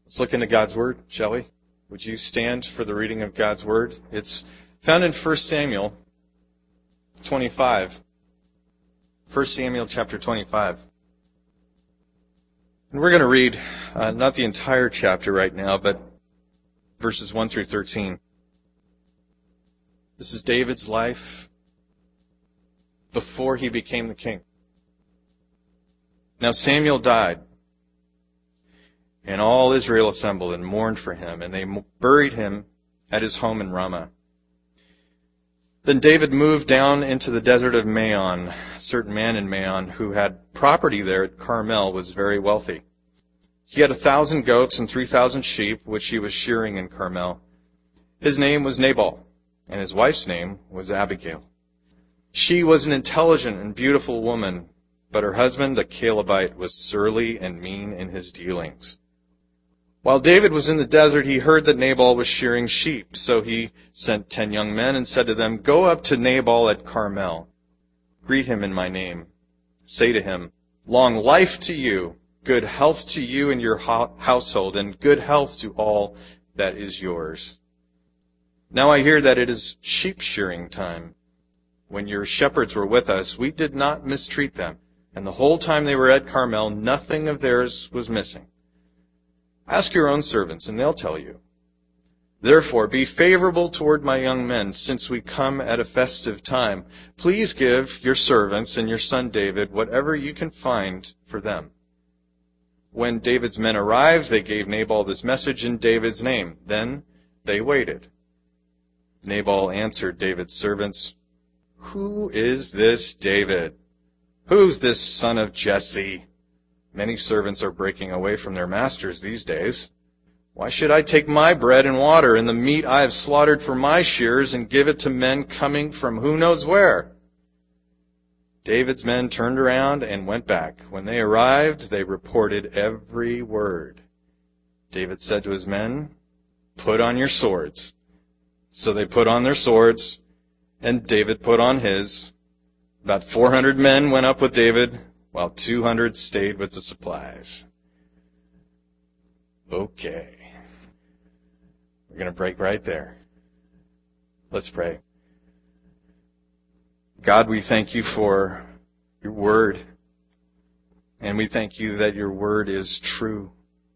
Let's look into God's Word, shall we? Would you stand for the reading of God's Word? It's found in 1 Samuel 25. 1 Samuel chapter 25. And we're going to read not the entire chapter right now, but verses 1 through 13. This is David's life before he became the king. Now Samuel died, and all Israel assembled and mourned for him, and they buried him at his home in Ramah. Then David moved down into the desert of Maon. A certain man in Maon who had property there at Carmel was very wealthy. He had 1,000 goats and 3,000 sheep, which he was shearing in Carmel. His name was Nabal, and his wife's name was Abigail. She was an intelligent and beautiful woman, but her husband, a Calebite, was surly and mean in his dealings. While David was in the desert, he heard that Nabal was shearing sheep. So he sent 10 young men and said to them, "Go up to Nabal at Carmel. Greet him in my name. Say to him, 'Long life to you, good health to you and your household, and good health to all that is yours. Now I hear that it is sheep shearing time. When your shepherds were with us, we did not mistreat them, and the whole time they were at Carmel, nothing of theirs was missing. Ask your own servants, and they'll tell you. Therefore, be favorable toward my young men, since we come at a festive time. Please give your servants and your son David whatever you can find for them.' When David's men arrived, they gave Nabal this message in David's name. Then they waited. Nabal answered David's servants, 'Who is this David? Who's this son of Jesse? Many servants are breaking away from their masters these days. Why should I take my bread and water and the meat I have slaughtered for my shears and give it to men coming from who knows where?' David's men turned around and went back. When they arrived, they reported every word. David said to his men, 'Put on your swords.' So they put on their swords, and David put on his. About 400 men went up with David, while 200 stayed with the supplies." Okay. We're going to break right there. Let's pray. God, we thank you for your word, and we thank you that your word is true.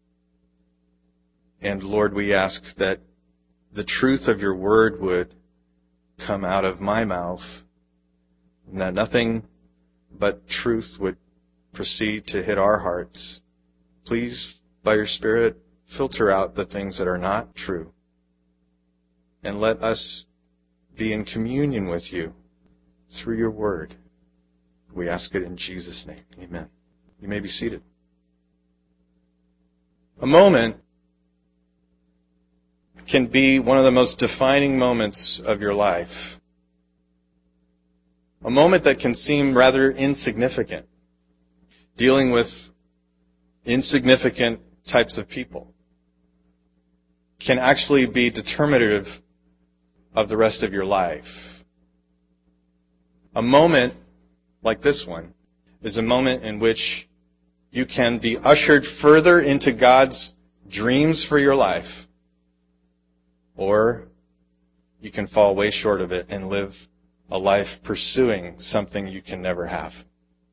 And Lord, we ask that the truth of your word would come out of my mouth, and that nothing but truth would proceed to hit our hearts. Please, by your Spirit, filter out the things that are not true, and let us be in communion with you through your word. We ask it in Jesus' name. Amen. You may be seated. A moment can be one of the most defining moments of your life. A moment that can seem rather insignificant, dealing with insignificant types of people, can actually be determinative of the rest of your life. A moment like this one is a moment in which you can be ushered further into God's dreams for your life, or you can fall way short of it and live a life pursuing something you can never have.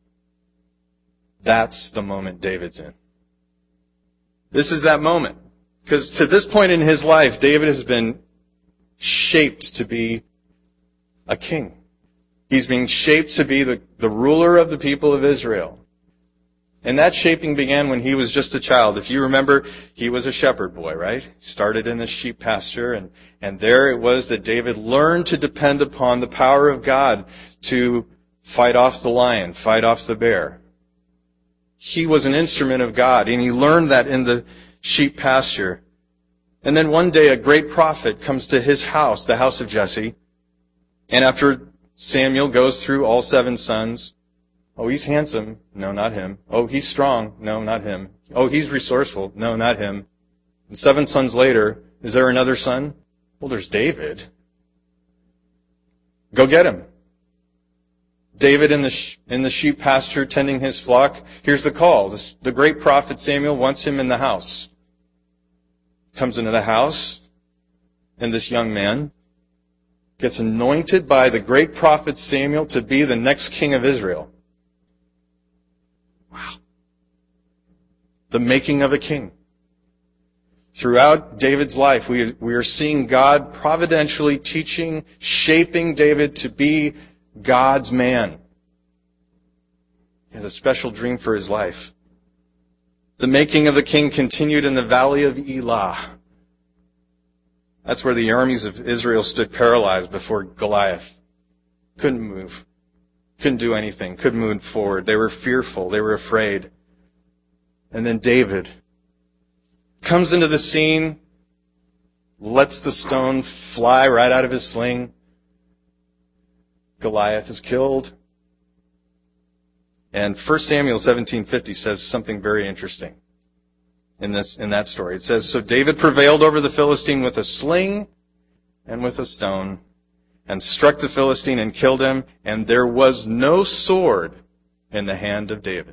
That's the moment David's in. This is that moment. Because to this point in his life, David has been shaped to be a king. He's being shaped to be the ruler of the people of Israel. And that shaping began when he was just a child. If you remember, he was a shepherd boy, right? He started in the sheep pasture, and there it was that David learned to depend upon the power of God to fight off the lion, fight off the bear. He was an instrument of God, and he learned that in the sheep pasture. And then one day a great prophet comes to his house, the house of Jesse, and after Samuel goes through all 7 sons, oh, he's handsome. No, not him. Oh, he's strong. No, not him. Oh, he's resourceful. No, not him. And 7 sons later, is there another son? Well, there's David. Go get him. David in the sheep pasture tending his flock. Here's the call. The great prophet Samuel wants him in the house. comes into the house, and this young man gets anointed by the great prophet Samuel to be the next king of Israel. Wow. The making of a king. Throughout David's life, we are seeing God providentially teaching, shaping David to be God's man. He has a special dream for his life. The making of the king continued in the valley of Elah. That's where the armies of Israel stood paralyzed before Goliath. Couldn't move. Couldn't do anything. Couldn't move forward. They were fearful. They were afraid. And then David comes into the scene, lets the stone fly right out of his sling. Goliath is killed. And 1 Samuel 17:50 says something very interesting in that story. It says, "So David prevailed over the Philistine with a sling and with a stone, and struck the Philistine and killed him, and there was no sword in the hand of David."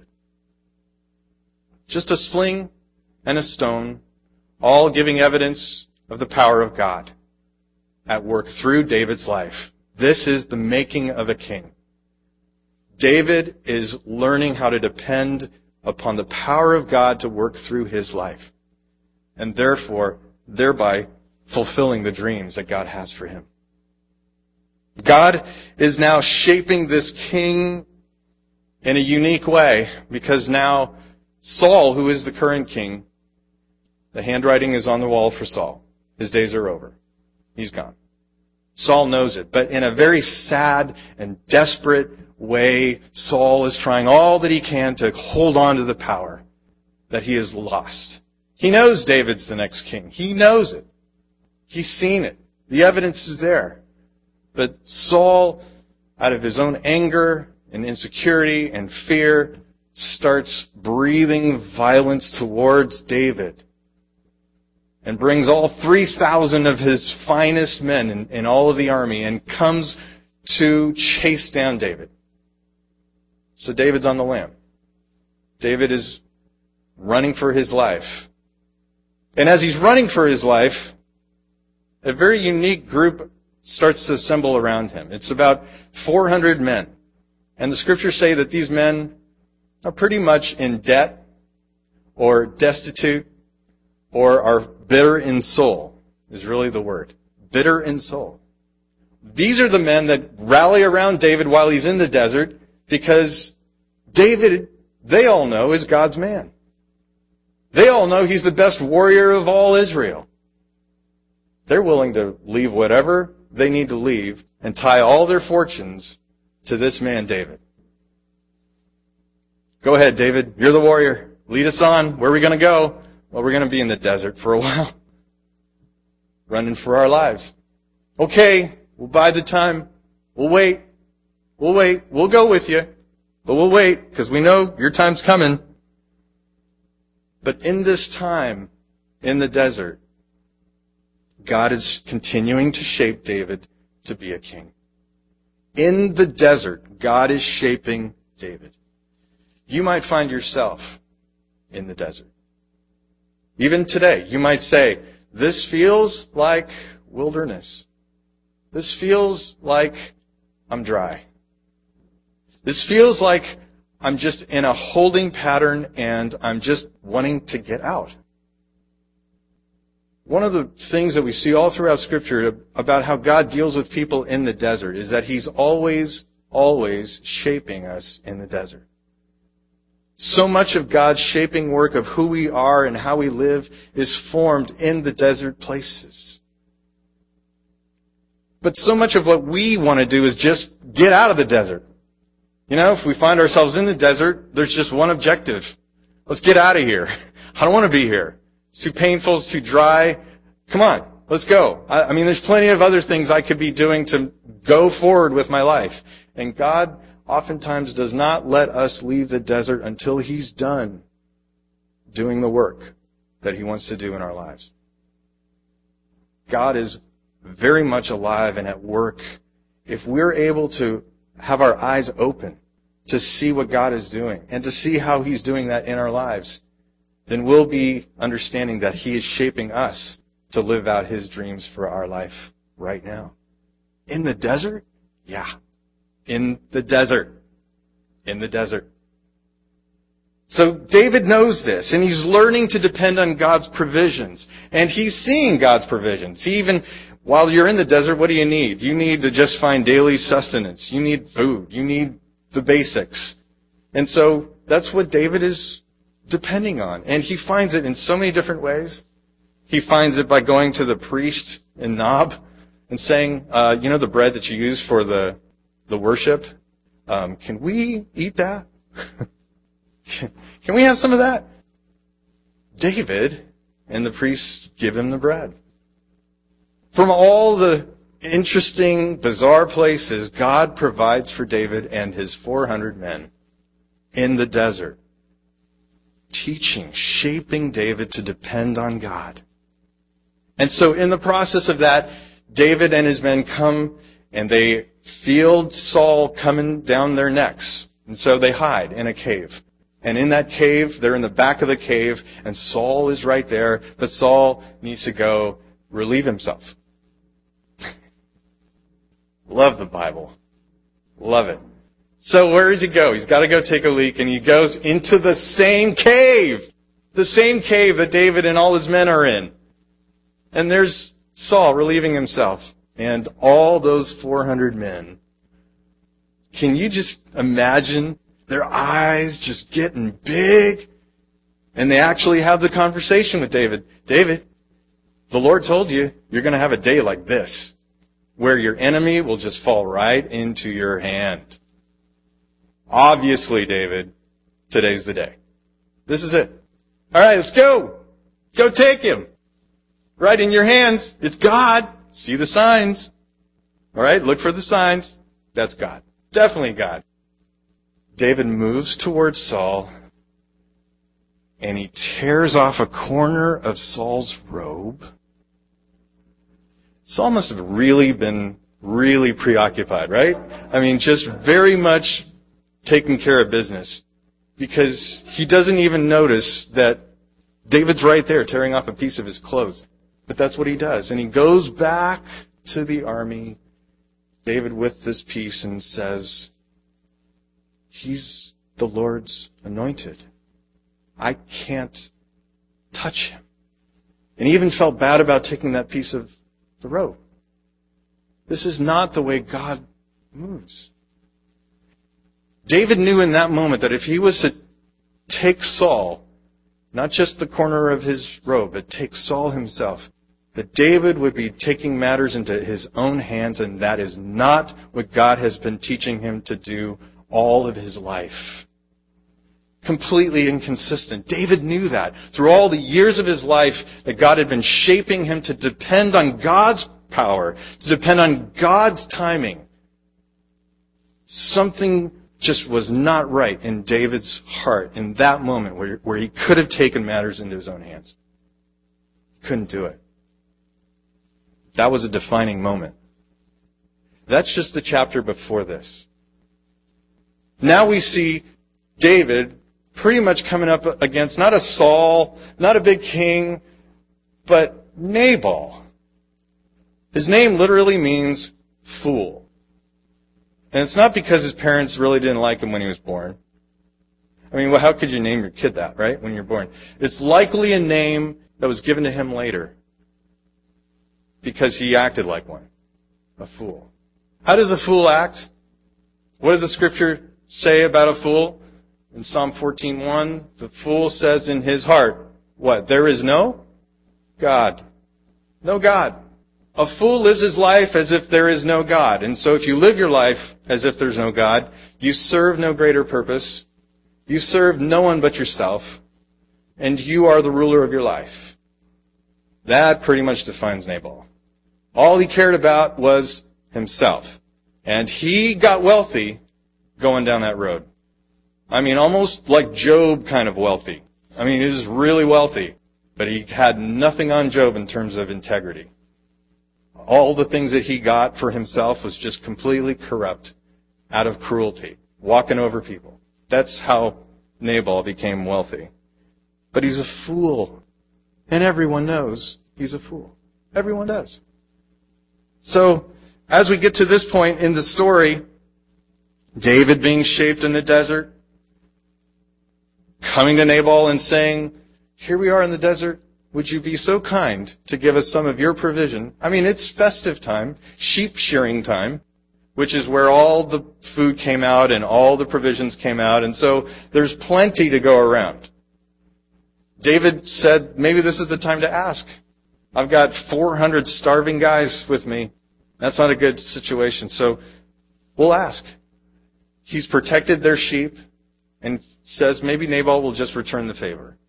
Just a sling and a stone, all giving evidence of the power of God at work through David's life. This is the making of a king. David is learning how to depend upon the power of God to work through his life, and thereby fulfilling the dreams that God has for him. God is now shaping this king in a unique way, because now Saul, who is the current king, the handwriting is on the wall for Saul. His days are over. He's gone. Saul knows it, but in a very sad and desperate way, Saul is trying all that he can to hold on to the power that he has lost. He knows David's the next king. He knows it. He's seen it. The evidence is there. But Saul, out of his own anger and insecurity and fear, starts breathing violence towards David and brings all 3,000 of his finest men in all of the army and comes to chase down David. So David's on the lam. David is running for his life. And as he's running for his life, a very unique group starts to assemble around him. It's about 400 men. And the scriptures say that these men are pretty much in debt or destitute or are bitter in soul, is really the word. Bitter in soul. These are the men that rally around David while he's in the desert, because David, they all know, is God's man. They all know he's the best warrior of all Israel. They're willing to leave whatever they need to leave and tie all their fortunes to this man, David. Go ahead, David. You're the warrior. Lead us on. Where are we going to go? Well, we're going to be in the desert for a while. Running for our lives. Okay, we'll bide the time. We'll wait. We'll wait. We'll go with you. But we'll wait, because we know your time's coming. But in this time, in the desert, God is continuing to shape David to be a king. In the desert, God is shaping David. You might find yourself in the desert. Even today, you might say, this feels like wilderness. This feels like I'm dry. This feels like I'm just in a holding pattern and I'm just wanting to get out. One of the things that we see all throughout Scripture about how God deals with people in the desert is that He's always shaping us in the desert. So much of God's shaping work of who we are and how we live is formed in the desert places. But so much of what we want to do is just get out of the desert. You know, if we find ourselves in the desert, there's just one objective. Let's get out of here. I don't want to be here. It's too painful. It's too dry. Come on, let's go. I mean, there's plenty of other things I could be doing to go forward with my life. And God oftentimes does not let us leave the desert until He's done doing the work that He wants to do in our lives. God is very much alive and at work if we're able to have our eyes open to see what God is doing and to see how He's doing that in our lives. then we'll be understanding that He is shaping us to live out His dreams for our life right now. In the desert? Yeah. In the desert. In the desert. So David knows this, and he's learning to depend on God's provisions. And he's seeing God's provisions. While you're in the desert, what do you need? You need to just find daily sustenance. You need food. You need the basics. And so that's what David is depending on. And he finds it in so many different ways. He finds it by going to the priest in Nob and saying, the bread that you use for the worship, can we eat that? Can we have some of that? David and the priests give him the bread. From all the interesting, bizarre places, God provides for David and his 400 men in the desert, teaching, shaping David to depend on God. And so in the process of that, David and his men come and they feel Saul coming down their necks. And so they hide in a cave. And in that cave, they're in the back of the cave, and Saul is right there, but Saul needs to go relieve himself. Love the Bible. Love it. So where does he go? He's got to go take a leak, and he goes into the same cave. The same cave that David and all his men are in. And there's Saul relieving himself. And all those 400 men. Can you just imagine their eyes just getting big? And they actually have the conversation with David. David, the Lord told you you're going to have a day like this, where your enemy will just fall right into your hand. Obviously, David, today's the day. This is it. All right, let's go. Go take him. Right in your hands. It's God. See the signs. All right, look for the signs. That's God. Definitely God. David moves towards Saul, and he tears off a corner of Saul's robe. Saul must have really been preoccupied, right? I mean, just very much taking care of business, because he doesn't even notice that David's right there tearing off a piece of his clothes. But that's what he does. And he goes back to the army, David with this piece, and says, he's the Lord's anointed. I can't touch him. And he even felt bad about taking that piece of the robe. This is not the way God moves. David knew in that moment that if he was to take Saul, not just the corner of his robe, but take Saul himself, that David would be taking matters into his own hands, and that is not what God has been teaching him to do all of his life. Completely inconsistent. David knew that. Through all the years of his life, that God had been shaping him to depend on God's power, to depend on God's timing. Something just was not right in David's heart in that moment where he could have taken matters into his own hands. He couldn't do it. That was a defining moment. That's just the chapter before this. Now we see David pretty much coming up against not a Saul, not a big king, but Nabal. His name literally means fool. And it's not because his parents really didn't like him when he was born. I mean, well, how could you name your kid that, right, when you're born? It's likely a name that was given to him later because he acted like one, a fool. How does a fool act? What does the scripture say about a fool? In Psalm 14:1, the fool says in his heart, what? There is no God. No God. A fool lives his life as if there is no God. And so if you live your life as if there's no God, you serve no greater purpose. You serve no one but yourself. And you are the ruler of your life. That pretty much defines Nabal. All he cared about was himself. And he got wealthy going down that road. I mean, almost like Job kind of wealthy. I mean, he was really wealthy. But he had nothing on Job in terms of integrity. All the things that he got for himself was just completely corrupt out of cruelty, walking over people. That's how Nabal became wealthy. But he's a fool. And everyone knows he's a fool. Everyone does. So, as we get to this point in the story, David being shaped in the desert, coming to Nabal and saying, here we are in the desert. Would you be so kind to give us some of your provision? I mean, it's festive time, sheep shearing time, which is where all the food came out and all the provisions came out. And so there's plenty to go around. David said, maybe this is the time to ask. I've got 400 starving guys with me. That's not a good situation. So we'll ask. He's protected their sheep and says maybe Nabal will just return the favor.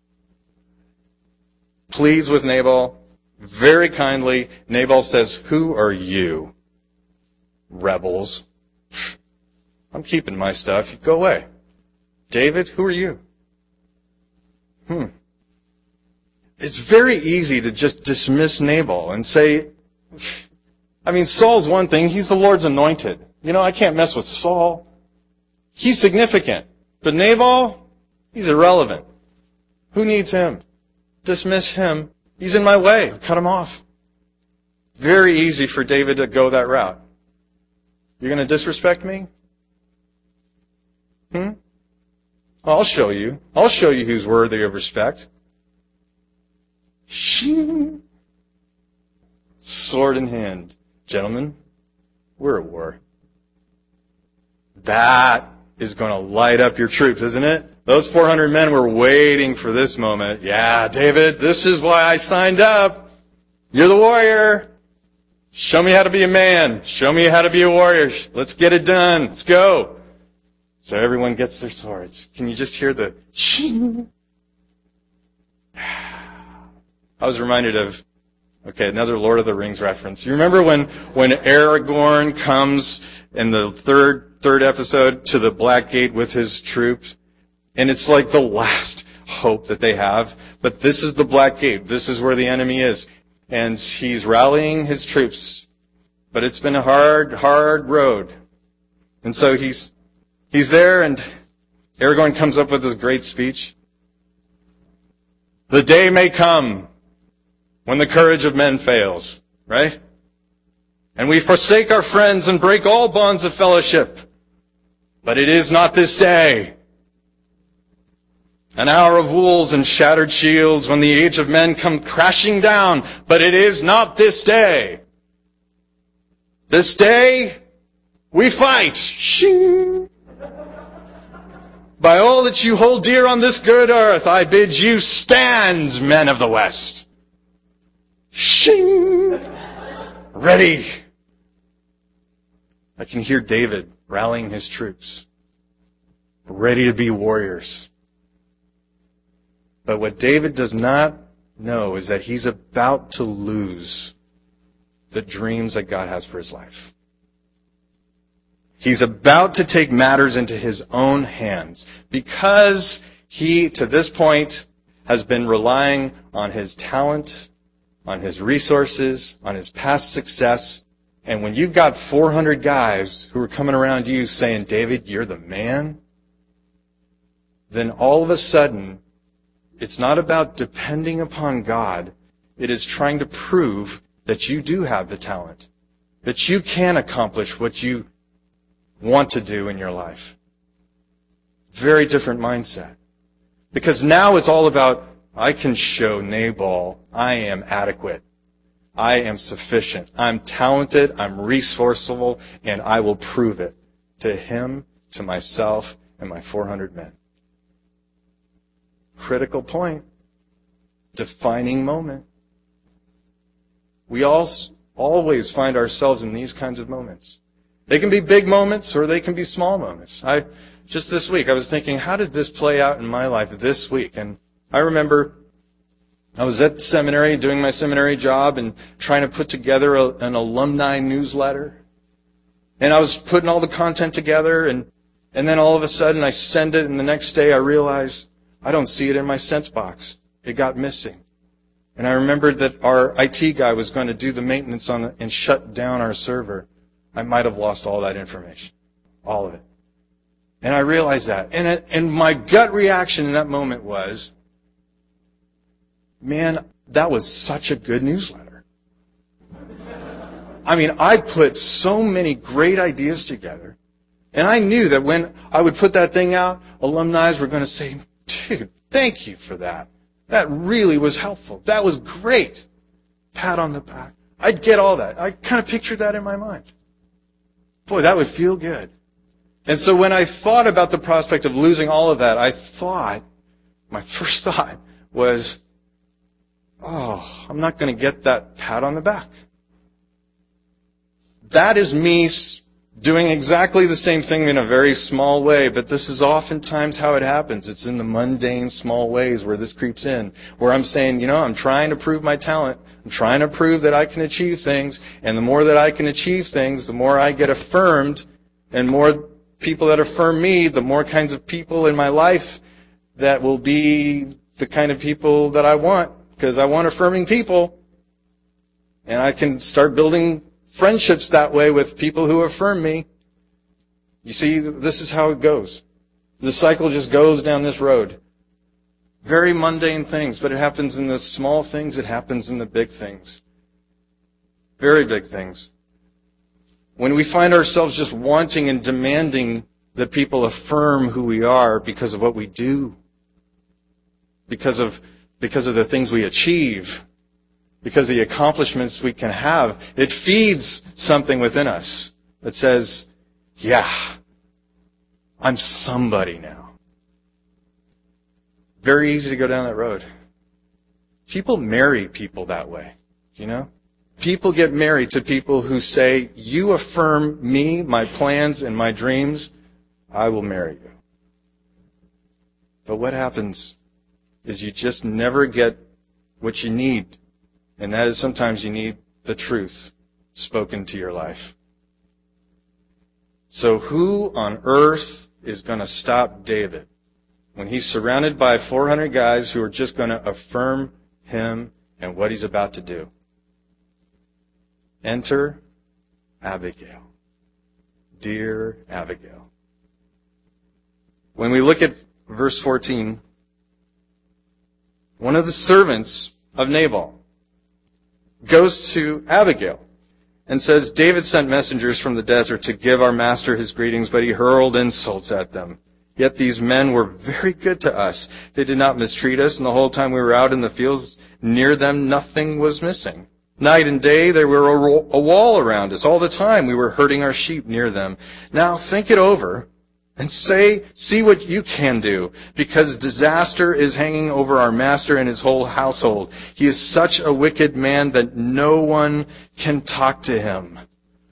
Pleads with Nabal. Very kindly, Nabal says, who are you? Rebels. I'm keeping my stuff. Go away. David, who are you? It's very easy to just dismiss Nabal and say, I mean, Saul's one thing. He's the Lord's anointed. I can't mess with Saul. He's significant. But Nabal, he's irrelevant. Who needs him? Dismiss him. He's in my way. Cut him off. Very easy for David to go that route. You're going to disrespect me? I'll show you. I'll show you who's worthy of respect. Sword in hand. Gentlemen, we're at war. That is going to light up your troops, isn't it? Those 400 men were waiting for this moment. Yeah, David, this is why I signed up. You're the warrior. Show me how to be a man. Show me how to be a warrior. Let's get it done. Let's go. So everyone gets their swords. Can you just hear the ching? I was reminded of, another Lord of the Rings reference. You remember when Aragorn comes in the third episode to the Black Gate with his troops? And it's like the last hope that they have. But this is the Black Gate. This is where the enemy is. And he's rallying his troops. But it's been a hard road. And so he's there, and Aragorn comes up with this great speech. The day may come when the courage of men fails, right? And we forsake our friends and break all bonds of fellowship. But it is not this day. An hour of wolves and shattered shields when the age of men come crashing down. But it is not this day. This day, we fight. Shing! By all that you hold dear on this good earth, I bid you stand, men of the West. Shing! Ready. I can hear David rallying his troops, ready to be warriors. But what David does not know is that he's about to lose the dreams that God has for his life. He's about to take matters into his own hands because he, to this point, has been relying on his talent, on his resources, on his past success. And when you've got 400 guys who are coming around you saying, David, you're the man, then all of a sudden, it's not about depending upon God. It is trying to prove that you do have the talent, that you can accomplish what you want to do in your life. Very different mindset. Because now it's all about, I can show Nabal I am adequate. I am sufficient. I'm talented. I'm resourceful. And I will prove it to him, to myself, and my 400 men. Critical point. Defining moment. We always find ourselves in these kinds of moments. They can be big moments or they can be small moments. Just this week, I was thinking, how did this play out in my life this week? And I remember I was at seminary doing my seminary job and trying to put together an alumni newsletter. And I was putting all the content together and then all of a sudden I send it and the next day I realize I don't see it in my sent box. It got missing. And I remembered that our IT guy was going to do the maintenance on it and shut down our server. I might have lost all that information. All of it. And I realized that. And my gut reaction in that moment was, Man, that was such a good newsletter. I mean, I put so many great ideas together. And I knew that when I would put that thing out, alumni were going to say, dude, thank you for that. That really was helpful. That was great. Pat on the back. I'd get all that. I kind of pictured that in my mind. Boy, that would feel good. And so when I thought about the prospect of losing all of that, my first thought was, oh, I'm not going to get that pat on the back. That is me doing exactly the same thing in a very small way, but this is oftentimes how it happens. It's in the mundane, small ways where this creeps in, where I'm saying, I'm trying to prove my talent. I'm trying to prove that I can achieve things, and the more that I can achieve things, the more I get affirmed, and more people that affirm me, the more kinds of people in my life that will be the kind of people that I want, because I want affirming people, and I can start building friendships that way with people who affirm me. You see, this is how it goes. The cycle just goes down this road. Very mundane things, but it happens in the small things, it happens in the big things. Very big things. When we find ourselves just wanting and demanding that people affirm who we are because of what we do, because of the things we achieve, because of the accomplishments we can have, it feeds something within us that says, yeah, I'm somebody now. Very easy to go down that road. People marry people that way, People get married to people who say, you affirm me, my plans, and my dreams, I will marry you. But what happens is you just never get what you need. And that is sometimes you need the truth spoken to your life. So who on earth is going to stop David when he's surrounded by 400 guys who are just going to affirm him and what he's about to do? Enter Abigail. Dear Abigail. When we look at verse 14, one of the servants of Nabal goes to Abigail and says, David sent messengers from the desert to give our master his greetings, but he hurled insults at them. Yet these men were very good to us. They did not mistreat us, and the whole time we were out in the fields near them, nothing was missing. Night and day, there were a wall around us. All the time we were herding our sheep near them. Now think it over and see what you can do, because disaster is hanging over our master and his whole household. He is such a wicked man that no one can talk to him.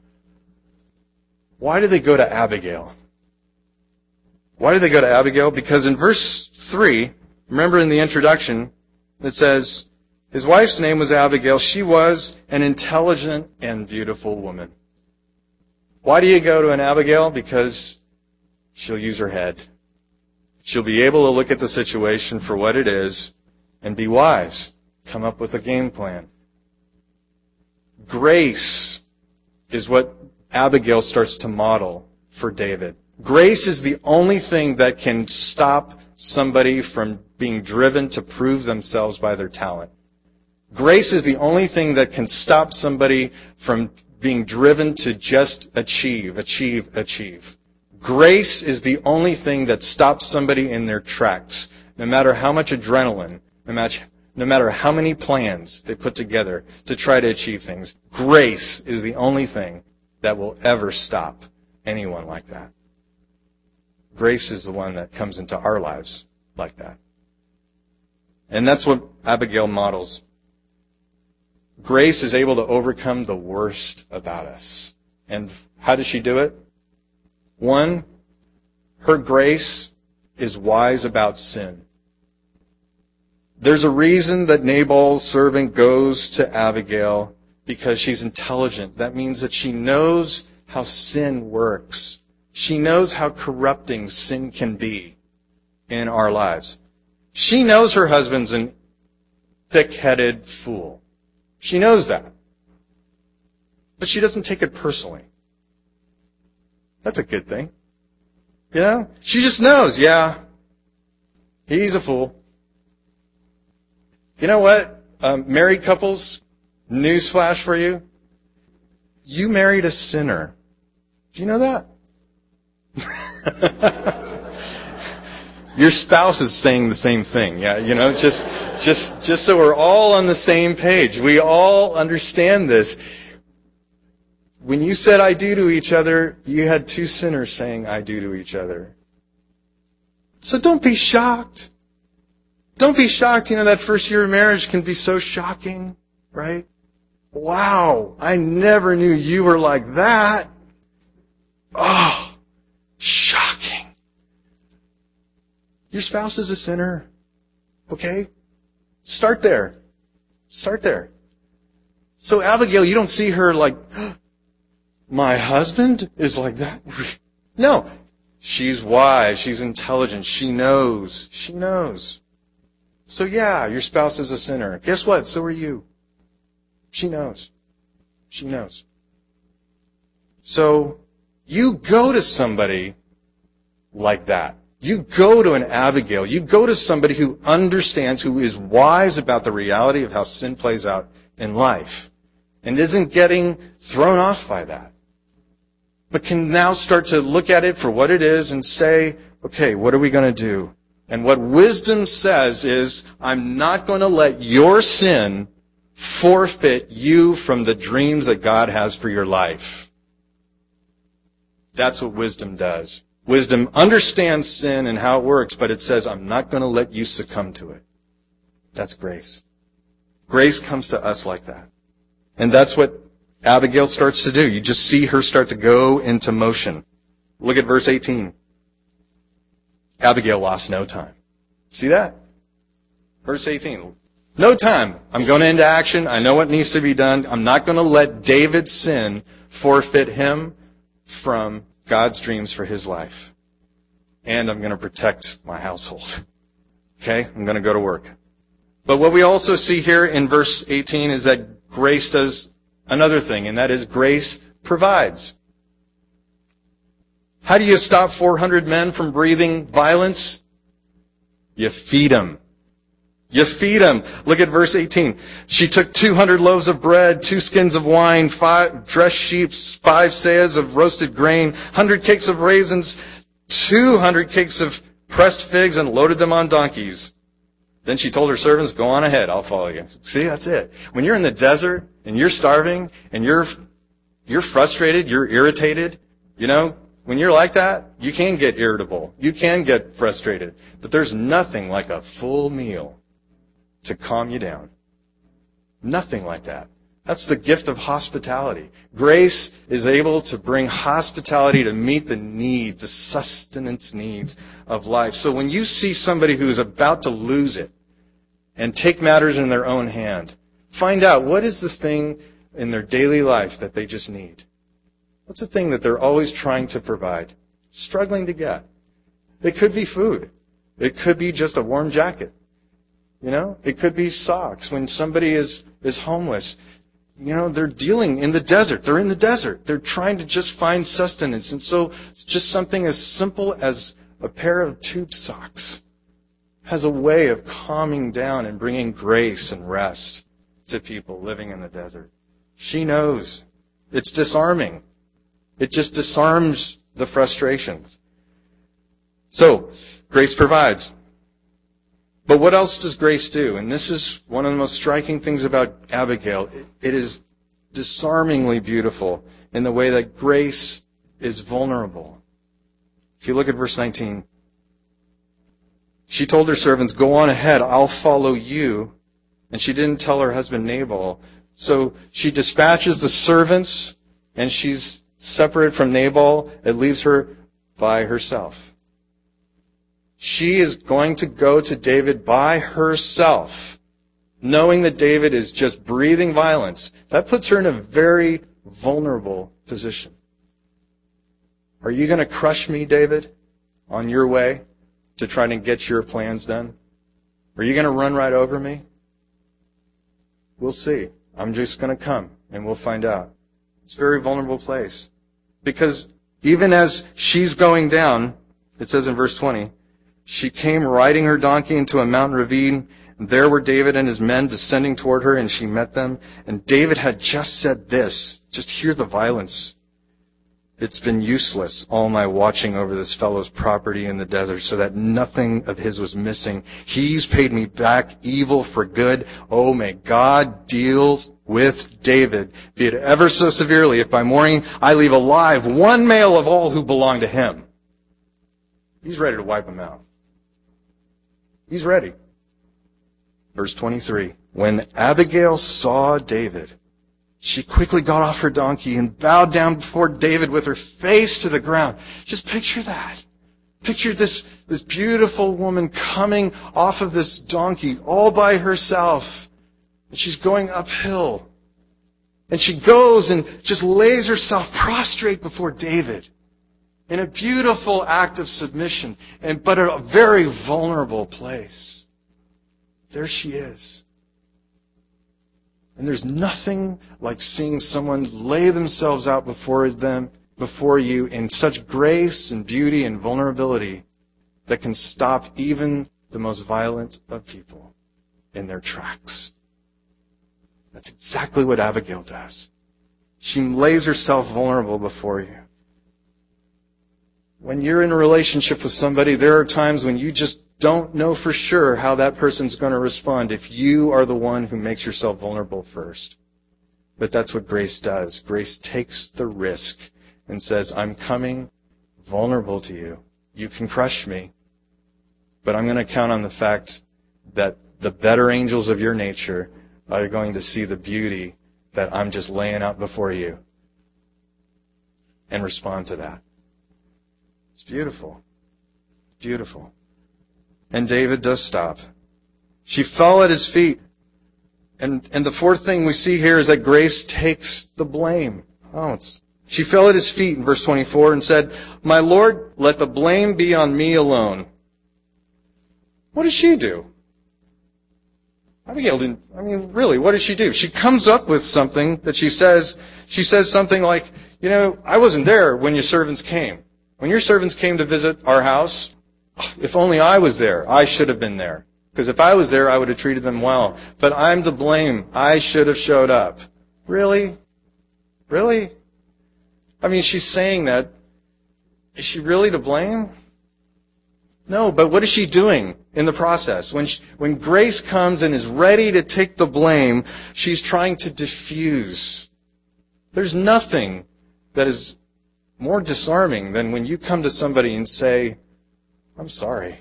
Why did they go to Abigail? Why did they go to Abigail? Because in verse 3, remember in the introduction, it says, his wife's name was Abigail. She was an intelligent and beautiful woman. Why do you go to an Abigail? Because she'll use her head. She'll be able to look at the situation for what it is and be wise. Come up with a game plan. Grace is what Abigail starts to model for David. Grace is the only thing that can stop somebody from being driven to prove themselves by their talent. Grace is the only thing that can stop somebody from being driven to just achieve. Grace is the only thing that stops somebody in their tracks, no matter how much adrenaline, no matter how many plans they put together to try to achieve things. Grace is the only thing that will ever stop anyone like that. Grace is the one that comes into our lives like that. And that's what Abigail models. Grace is able to overcome the worst about us. And how does she do it? One, her grace is wise about sin. There's a reason that Nabal's servant goes to Abigail, because she's intelligent. That means that she knows how sin works. She knows how corrupting sin can be in our lives. She knows her husband's a thick-headed fool. She knows that. But she doesn't take it personally. That's a good thing. She just knows, yeah, he's a fool. You know what? Married couples, newsflash for you. You married a sinner. Do you know that? Your spouse is saying the same thing. Yeah, just so we're all on the same page. We all understand this. When you said I do to each other, you had two sinners saying I do to each other. So don't be shocked. Don't be shocked. That first year of marriage can be so shocking, right? Wow, I never knew you were like that. Oh, shocking. Your spouse is a sinner. Okay? Start there. Start there. So Abigail, you don't see her like, my husband is like that? No. She's wise. She's intelligent. She knows. She knows. So yeah, your spouse is a sinner. Guess what? So are you. She knows. She knows. So you go to somebody like that. You go to an Abigail. You go to somebody who understands, who is wise about the reality of how sin plays out in life and isn't getting thrown off by that, but can now start to look at it for what it is and say, okay, what are we going to do? And what wisdom says is, I'm not going to let your sin forfeit you from the dreams that God has for your life. That's what wisdom does. Wisdom understands sin and how it works, but it says, I'm not going to let you succumb to it. That's grace. Grace comes to us like that. And that's what Abigail starts to do. You just see her start to go into motion. Look at verse 18. Abigail lost no time. See that? Verse 18. No time. I'm going into action. I know what needs to be done. I'm not going to let David's sin forfeit him from God's dreams for his life. And I'm going to protect my household. Okay? I'm going to go to work. But what we also see here in verse 18 is that grace does another thing, and that is grace provides. How do you stop 400 men from breathing violence? You feed them. You feed them. Look at verse 18. She took 200 loaves of bread, 2 skins of wine, 5 dressed sheep, 5 seahs of roasted grain, 100 cakes of raisins, 200 cakes of pressed figs, and loaded them on donkeys. Then she told her servants, go on ahead, I'll follow you. See, that's it. When you're in the desert and you're starving and you're frustrated, you're irritated, when you're like that, you can get irritable. You can get frustrated. But there's nothing like a full meal to calm you down. Nothing like that. That's the gift of hospitality. Grace is able to bring hospitality to meet the need, the sustenance needs of life. So when you see somebody who's about to lose it and take matters in their own hand, find out what is the thing in their daily life that they just need. What's the thing that they're always trying to provide, struggling to get? It could be food. It could be just a warm jacket. It could be socks. When somebody is homeless, they're dealing in the desert. They're in the desert. They're trying to just find sustenance. And so it's just something as simple as a pair of tube socks has a way of calming down and bringing grace and rest to people living in the desert. She knows. It's disarming. It just disarms the frustrations. So, grace provides. But what else does grace do? And this is one of the most striking things about Abigail. It is disarmingly beautiful in the way that grace is vulnerable. If you look at verse 19, she told her servants, go on ahead, I'll follow you. And she didn't tell her husband Nabal. So she dispatches the servants, and she's separated from Nabal. It leaves her by herself. She is going to go to David by herself, knowing that David is just breathing violence. That puts her in a very vulnerable position. Are you going to crush me, David, on your way to try to get your plans done? Are you going to run right over me? We'll see. I'm just going to come, and we'll find out. It's a very vulnerable place. Because even as she's going down, it says in verse 20, she came riding her donkey into a mountain ravine, And there were David and his men descending toward her, and she met them. And David had just said this. Just hear the violence. It's been useless, all my watching over this fellow's property in the desert, so that nothing of his was missing. He's paid me back evil for good. Oh, may God deal with David, be it ever so severely, if by morning I leave alive one male of all who belong to him. He's ready to wipe him out. He's ready. Verse 23. When Abigail saw David, she quickly got off her donkey and bowed down before David with her face to the ground. Just picture that. Picture this beautiful woman coming off of this donkey all by herself. And she's going uphill. And she goes and just lays herself prostrate before David in a beautiful act of submission, but a very vulnerable place. There she is. And there's nothing like seeing someone lay themselves out before you in such grace and beauty and vulnerability that can stop even the most violent of people in their tracks. That's exactly what Abigail does. She lays herself vulnerable before you. When you're in a relationship with somebody, there are times when you just don't know for sure how that person's going to respond if you are the one who makes yourself vulnerable first. But that's what grace does. Grace takes the risk and says, I'm coming vulnerable to you. You can crush me, but I'm going to count on the fact that the better angels of your nature are going to see the beauty that I'm just laying out before you and respond to that. It's beautiful. Beautiful. And David does stop. She fell at his feet. And the fourth thing we see here is that grace takes the blame. She fell at his feet in verse 24 and said, My Lord, let the blame be on me alone. What does she do? Abigail didn't, really, what does she do? She comes up with something that she says something like, I wasn't there when your servants came. When your servants came to visit our house, if only I was there, I should have been there. Because if I was there, I would have treated them well. But I'm to blame. I should have showed up. Really? Really? She's saying that. Is she really to blame? No, but what is she doing in the process? When grace comes and is ready to take the blame, she's trying to diffuse. There's nothing that is more disarming than when you come to somebody and say, I'm sorry.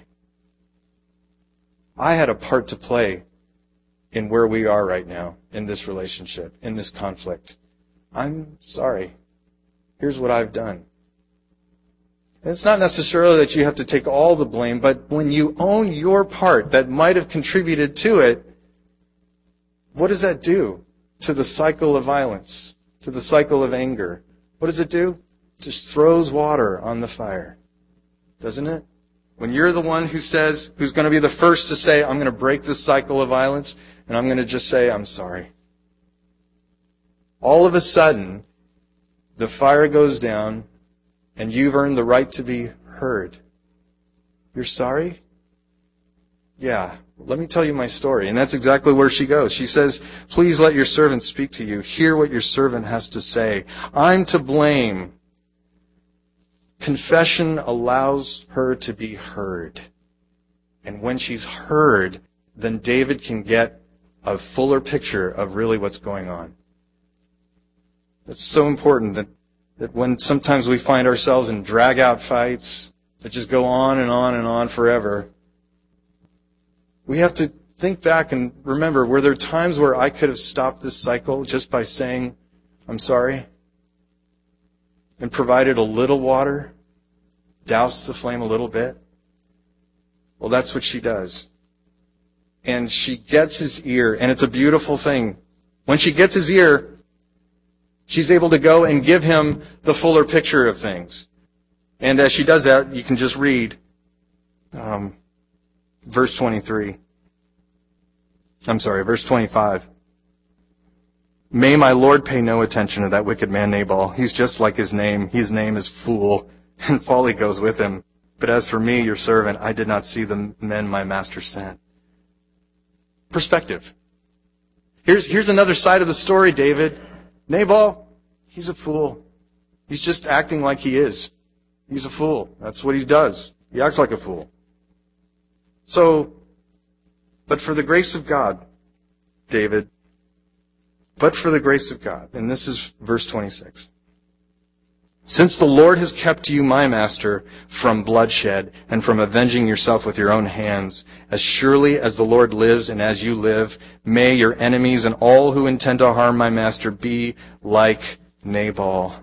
I had a part to play in where we are right now, in this relationship, in this conflict. I'm sorry. Here's what I've done. And it's not necessarily that you have to take all the blame, but when you own your part that might have contributed to it, what does that do to the cycle of violence, to the cycle of anger? What does it do? It just throws water on the fire, doesn't it? When you're the one who's going to be the first to say, I'm going to break this cycle of violence, and I'm going to just say, I'm sorry. All of a sudden, the fire goes down, and you've earned the right to be heard. You're sorry? Yeah. Let me tell you my story. And that's exactly where she goes. She says, please let your servant speak to you. Hear what your servant has to say. I'm to blame. Confession allows her to be heard. And when she's heard, then David can get a fuller picture of really what's going on. It's so important that when sometimes we find ourselves in drag-out fights that just go on and on and on forever, we have to think back and remember, were there times where I could have stopped this cycle just by saying, I'm sorry? And provided a little water, doused the flame a little bit? Well, that's what she does. And she gets his ear, and it's a beautiful thing. When she gets his ear, she's able to go and give him the fuller picture of things. And as she does that, you can just read verse 25. May my Lord pay no attention to that wicked man Nabal. He's just like his name. His name is Fool, and folly goes with him. But as for me, your servant, I did not see the men my master sent. perspective. Here's another side of the story, David. Nabal, he's a fool. He's just acting like he is. He's a fool. That's what he does. He acts like a fool. So, but for the grace of God, David, but for the grace of God. And this is verse 26. Since the Lord has kept you, my master, from bloodshed and from avenging yourself with your own hands, as surely as the Lord lives and as you live, may your enemies and all who intend to harm my master be like Nabal.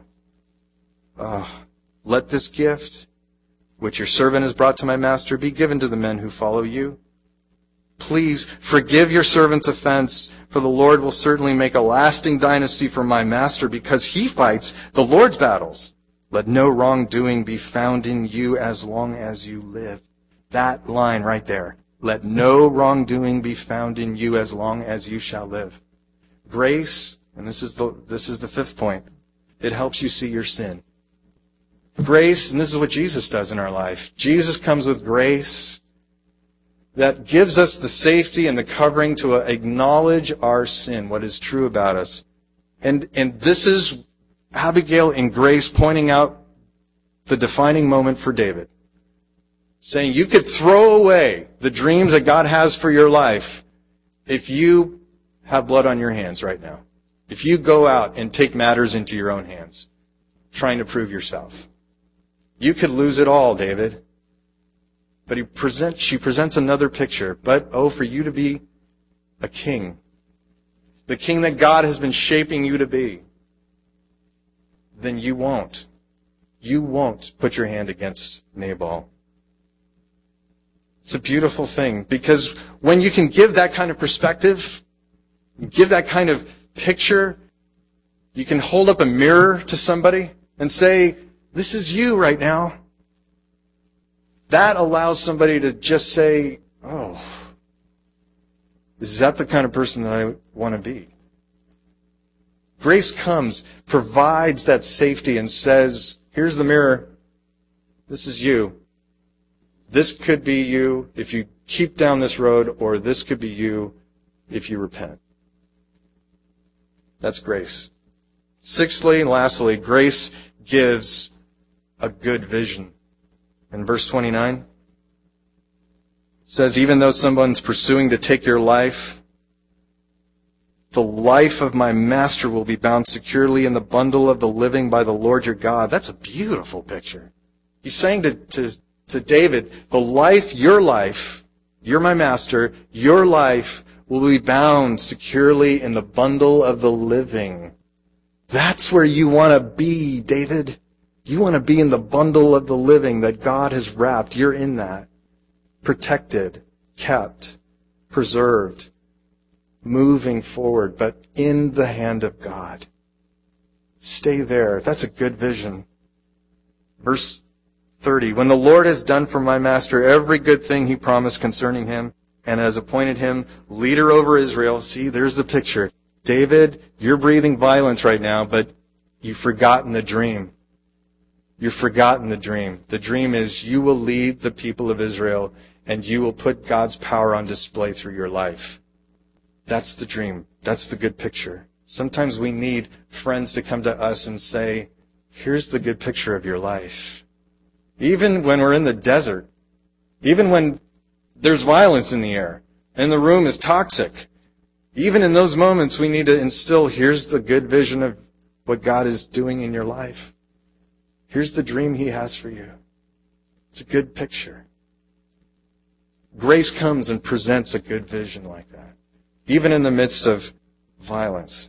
Let this gift, which your servant has brought to my master, be given to the men who follow you. Please forgive your servant's offense, for the Lord will certainly make a lasting dynasty for my master because he fights the Lord's battles. Let no wrongdoing be found in you as long as you live. That line right there. Let no wrongdoing be found in you as long as you shall live. Grace, and this is the fifth point, it helps you see your sin. Grace, and this is what Jesus does in our life. Jesus comes with grace that gives us the safety and the covering to acknowledge our sin, what is true about us. And this is Abigail in grace pointing out the defining moment for David. Saying you could throw away the dreams that God has for your life if you have blood on your hands right now. If you go out and take matters into your own hands, trying to prove yourself. You could lose it all, David. But she presents another picture. But, for you to be a king. The king that God has been shaping you to be. Then you won't. You won't put your hand against Nabal. It's a beautiful thing. Because when you can give that kind of perspective, you give that kind of picture, you can hold up a mirror to somebody and say, this is you right now. That allows somebody to just say, is that the kind of person that I want to be? Grace comes, provides that safety and says, here's the mirror. This is you. This could be you if you keep down this road, or this could be you if you repent. That's grace. Sixthly and lastly, grace gives a good vision. In verse 29, it says, even though someone's pursuing to take your life, the life of my master will be bound securely in the bundle of the living by the Lord your God. That's a beautiful picture. He's saying to David, you're my master, your life will be bound securely in the bundle of the living. That's where you want to be, David. You want to be in the bundle of the living that God has wrapped. You're in that. Protected, kept, preserved, moving forward, but in the hand of God. Stay there. That's a good vision. Verse 30, when the Lord has done for my master every good thing he promised concerning him, and has appointed him leader over Israel. See, there's the picture. David, you're breathing violence right now, but you've forgotten the dream. You've forgotten the dream. The dream is you will lead the people of Israel and you will put God's power on display through your life. That's the dream. That's the good picture. Sometimes we need friends to come to us and say, here's the good picture of your life. Even when we're in the desert, even when there's violence in the air and the room is toxic, even in those moments we need to instill, here's the good vision of what God is doing in your life. Here's the dream he has for you. It's a good picture. Grace comes and presents a good vision like that, even in the midst of violence.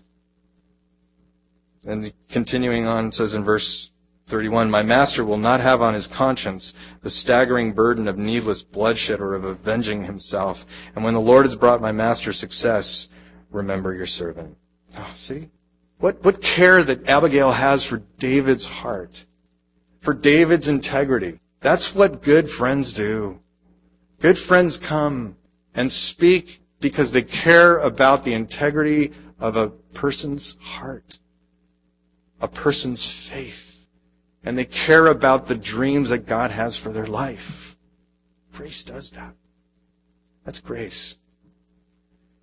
And continuing on, it says in verse 31, my master will not have on his conscience the staggering burden of needless bloodshed or of avenging himself. And when the Lord has brought my master success, remember your servant. Oh, see? What care that Abigail has for David's heart. For David's integrity. That's what good friends do. Good friends come and speak because they care about the integrity of a person's heart, a person's faith, and they care about the dreams that God has for their life. Grace does that. That's grace.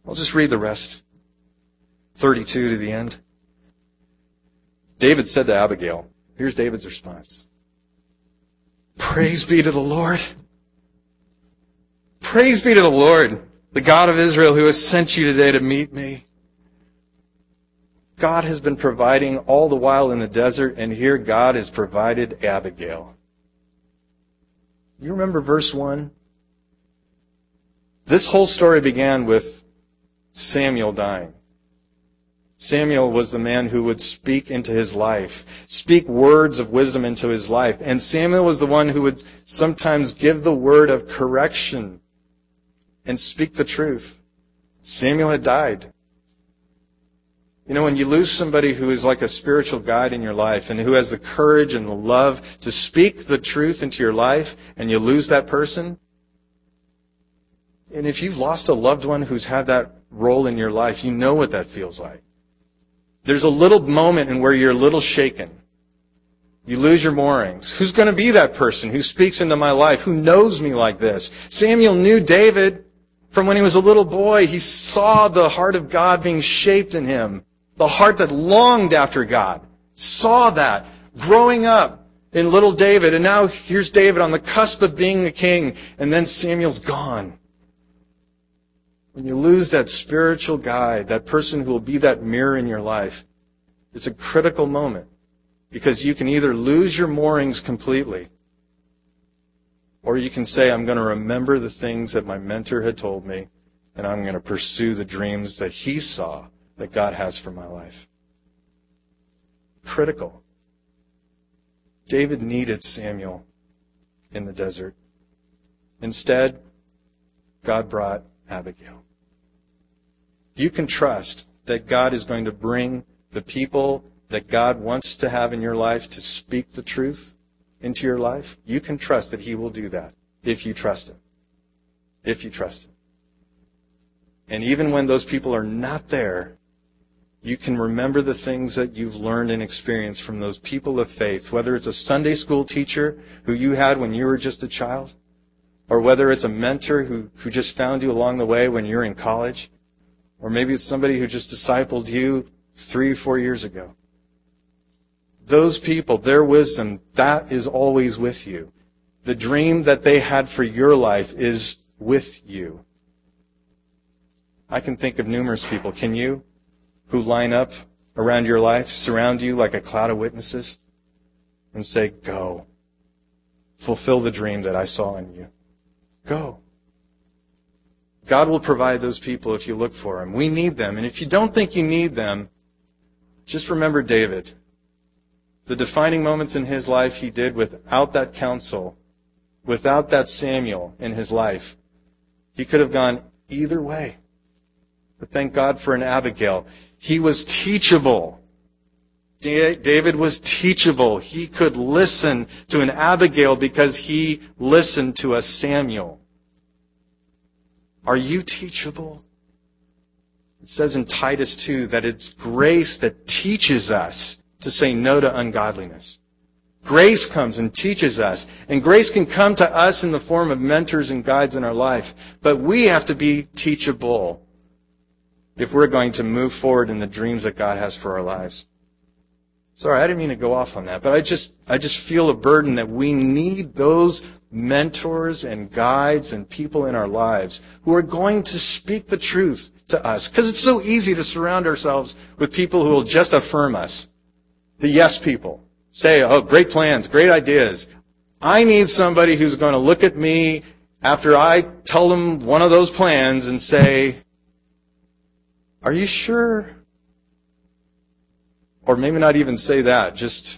I'll just read the rest. 32 to the end. David said to Abigail, here's David's response. Praise be to the Lord. Praise be to the Lord, the God of Israel, who has sent you today to meet me. God has been providing all the while in the desert, and here God has provided Abigail. You remember verse 1? This whole story began with Samuel dying. Samuel was the man who would speak into his life, speak words of wisdom into his life. And Samuel was the one who would sometimes give the word of correction and speak the truth. Samuel had died. You know, when you lose somebody who is like a spiritual guide in your life and who has the courage and the love to speak the truth into your life, and you lose that person, and if you've lost a loved one who's had that role in your life, you know what that feels like. There's a little moment in where you're a little shaken. You lose your moorings. Who's going to be that person who speaks into my life, who knows me like this? Samuel knew David from when he was a little boy. He saw the heart of God being shaped in him, the heart that longed after God. Saw that growing up in little David. And now here's David on the cusp of being a king, and then Samuel's gone. When you lose that spiritual guide, that person who will be that mirror in your life, it's a critical moment because you can either lose your moorings completely or you can say, I'm going to remember the things that my mentor had told me and I'm going to pursue the dreams that he saw that God has for my life. Critical. David needed Samuel in the desert. Instead, God brought Abigail. You can trust that God is going to bring the people that God wants to have in your life to speak the truth into your life. You can trust that He will do that if you trust Him. If you trust Him. And even when those people are not there, you can remember the things that you've learned and experienced from those people of faith, whether it's a Sunday school teacher who you had when you were just a child, or whether it's a mentor who just found you along the way when you're in college. Or maybe it's somebody who just discipled you 3 or 4 years ago. Those people, their wisdom, that is always with you. The dream that they had for your life is with you. I can think of numerous people, can you, who line up around your life, surround you like a cloud of witnesses, and say, go. Fulfill the dream that I saw in you. Go. God will provide those people if you look for them. We need them. And if you don't think you need them, just remember David. The defining moments in his life he did without that counsel, without that Samuel in his life. He could have gone either way. But thank God for an Abigail. He was teachable. David was teachable. He could listen to an Abigail because he listened to a Samuel. Are you teachable? It says in Titus 2 that it's grace that teaches us to say no to ungodliness. Grace comes and teaches us. And grace can come to us in the form of mentors and guides in our life. But we have to be teachable if we're going to move forward in the dreams that God has for our lives. Sorry, I didn't mean to go off on that, but I just feel a burden that we need those mentors and guides and people in our lives who are going to speak the truth to us. Because it's so easy to surround ourselves with people who will just affirm us. The yes people. Say, oh, great plans, great ideas. I need somebody who's going to look at me after I tell them one of those plans and say, are you sure? Or maybe not even say that, just,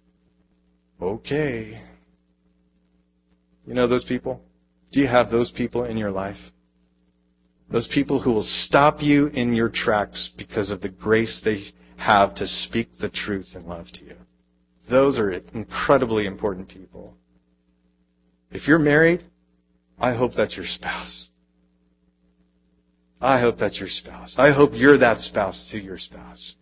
okay. You know those people? Do you have those people in your life? Those people who will stop you in your tracks because of the grace they have to speak the truth in love to you. Those are incredibly important people. If you're married, I hope that's your spouse. I hope that's your spouse. I hope you're that spouse to your spouse.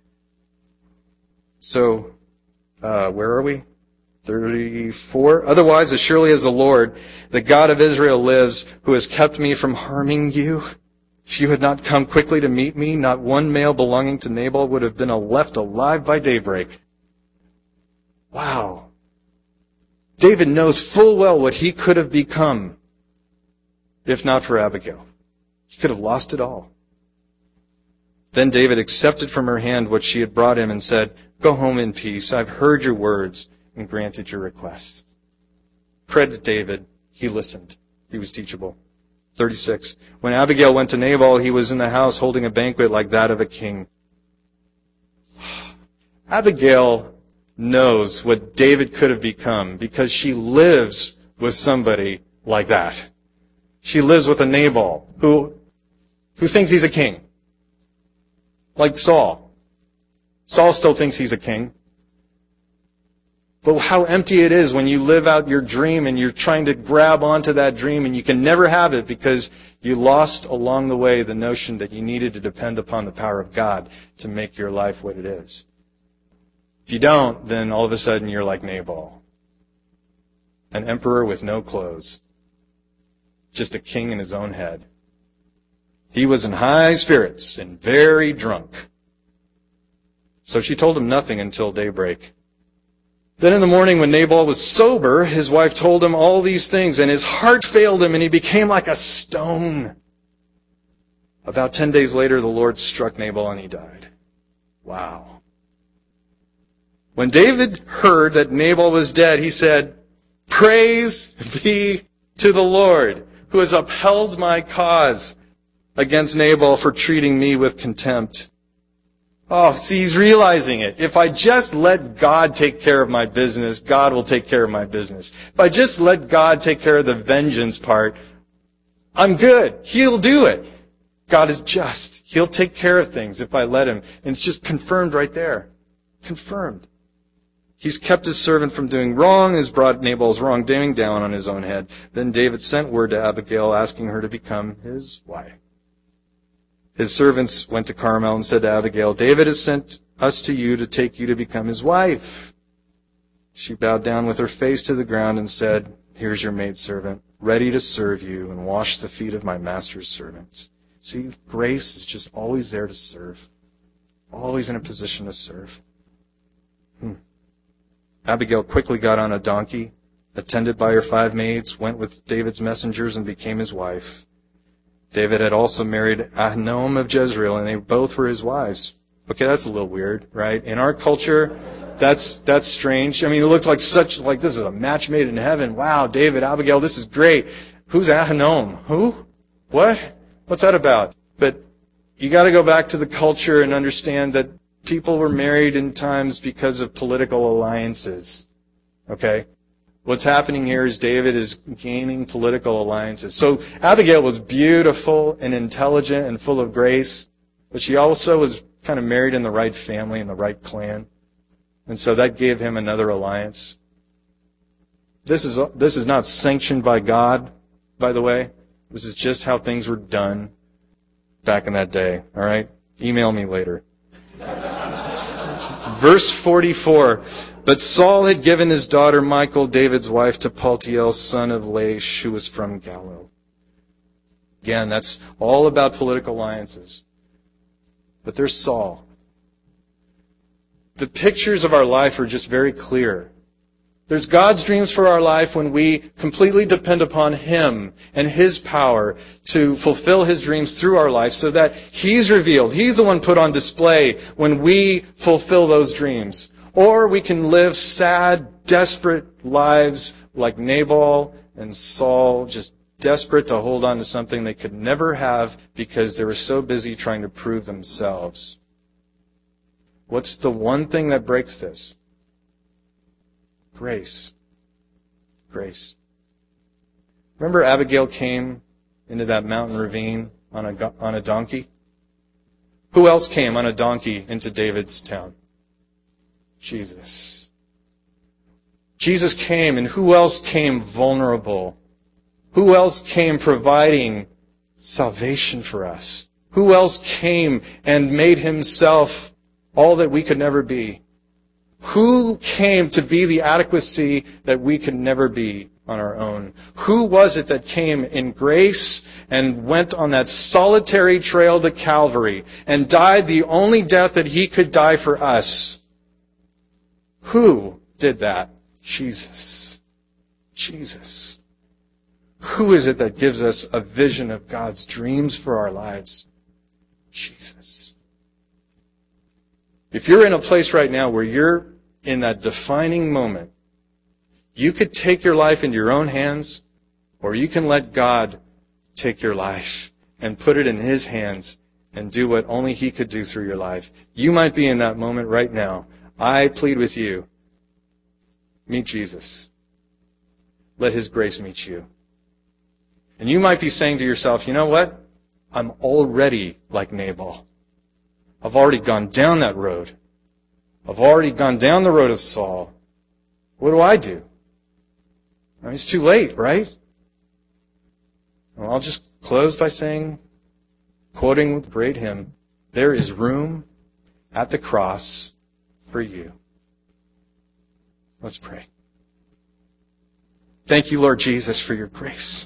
So, where are we? 34. Otherwise, as surely as the Lord, the God of Israel lives, who has kept me from harming you. If you had not come quickly to meet me, not one male belonging to Nabal would have been left alive by daybreak. Wow. David knows full well what he could have become if not for Abigail. He could have lost it all. Then David accepted from her hand what she had brought him and said, "Go home in peace. I've heard your words and granted your requests." Credit David. He listened. He was teachable. 36. When Abigail went to Nabal, he was in the house holding a banquet like that of a king. Abigail knows what David could have become because she lives with somebody like that. She lives with a Nabal who thinks he's a king. Like Saul. Saul still thinks he's a king. But how empty it is when you live out your dream and you're trying to grab onto that dream and you can never have it because you lost along the way the notion that you needed to depend upon the power of God to make your life what it is. If you don't, then all of a sudden you're like Nabal. An emperor with no clothes. Just a king in his own head. He was in high spirits and very drunk. So she told him nothing until daybreak. Then in the morning when Nabal was sober, his wife told him all these things, and his heart failed him, and he became like a stone. About 10 days later, the Lord struck Nabal, and he died. Wow. When David heard that Nabal was dead, he said, "Praise be to the Lord, who has upheld my cause against Nabal for treating me with contempt." Oh, see, he's realizing it. If I just let God take care of my business, God will take care of my business. If I just let God take care of the vengeance part, I'm good. He'll do it. God is just. He'll take care of things if I let him. And it's just confirmed right there. Confirmed. He's kept his servant from doing wrong, has brought Nabal's wrongdoing down on his own head. Then David sent word to Abigail asking her to become his wife. His servants went to Carmel and said to Abigail, "David has sent us to you to take you to become his wife." She bowed down with her face to the ground and said, "Here's your maidservant, ready to serve you and wash the feet of my master's servants." See, grace is just always there to serve. Always in a position to serve. Abigail quickly got on a donkey, attended by her 5 maids, went with David's messengers and became his wife. David had also married Ahinoam of Jezreel, and they both were his wives. Okay, that's a little weird, right? In our culture, that's strange. I mean, it looks like this is a match made in heaven. Wow, David, Abigail, this is great. Who's Ahinoam? Who? What? What's that about? But you got to go back to the culture and understand that people were married in times because of political alliances. Okay? What's happening here is David is gaining political alliances. So Abigail was beautiful and intelligent and full of grace, but she also was kind of married in the right family, in the right clan. And so that gave him another alliance. This is not sanctioned by God, by the way. This is just how things were done back in that day. All right? Email me later. Verse 44. But Saul had given his daughter Michal, David's wife, to Paltiel, son of Laish, who was from Galilee. Again, that's all about political alliances. But there's Saul. The pictures of our life are just very clear. There's God's dreams for our life when we completely depend upon Him and His power to fulfill His dreams through our life so that He's revealed. He's the one put on display when we fulfill those dreams. Or we can live sad, desperate lives like Nabal and Saul, just desperate to hold on to something they could never have because they were so busy trying to prove themselves. What's the one thing that breaks this? Grace. Grace. Remember Abigail came into that mountain ravine on a donkey? Who else came on a donkey into David's town? Jesus. Jesus came, and who else came vulnerable? Who else came providing salvation for us? Who else came and made Himself all that we could never be? Who came to be the adequacy that we could never be on our own. Who was it that came in grace and went on that solitary trail to Calvary and died the only death that he could die for us? Who did that? Jesus. Jesus. Who is it that gives us a vision of God's dreams for our lives? Jesus. If you're in a place right now where you're in that defining moment, you could take your life into your own hands, or you can let God take your life and put it in His hands and do what only He could do through your life. You might be in that moment right now. I plead with you, meet Jesus. Let His grace meet you. And you might be saying to yourself, you know what? I'm already like Nabal. I've already gone down that road. I've already gone down the road of Saul. What do? I mean, it's too late, right? Well, I'll just close by saying, quoting the great hymn, there is room at the cross for you. Let's pray. Thank you, Lord Jesus, for your grace.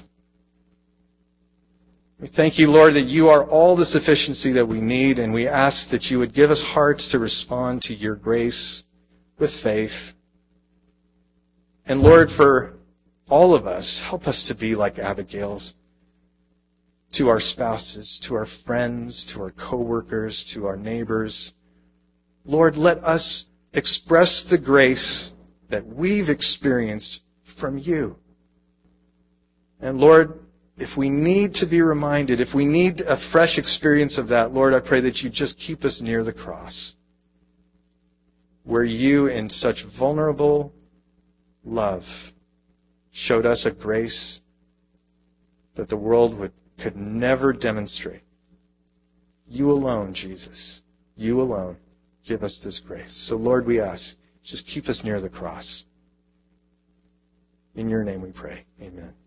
We thank you, Lord, that you are all the sufficiency that we need, and we ask that you would give us hearts to respond to your grace with faith. And Lord, for all of us, help us to be like Abigail's, to our spouses, to our friends, to our co-workers, to our neighbors. Lord, let us express the grace that we've experienced from you. And Lord, if we need to be reminded, if we need a fresh experience of that, Lord, I pray that you just keep us near the cross, where you, in such vulnerable love, showed us a grace that the world could never demonstrate. You alone, Jesus, you alone, give us this grace. So, Lord, we ask, just keep us near the cross. In your name we pray. Amen.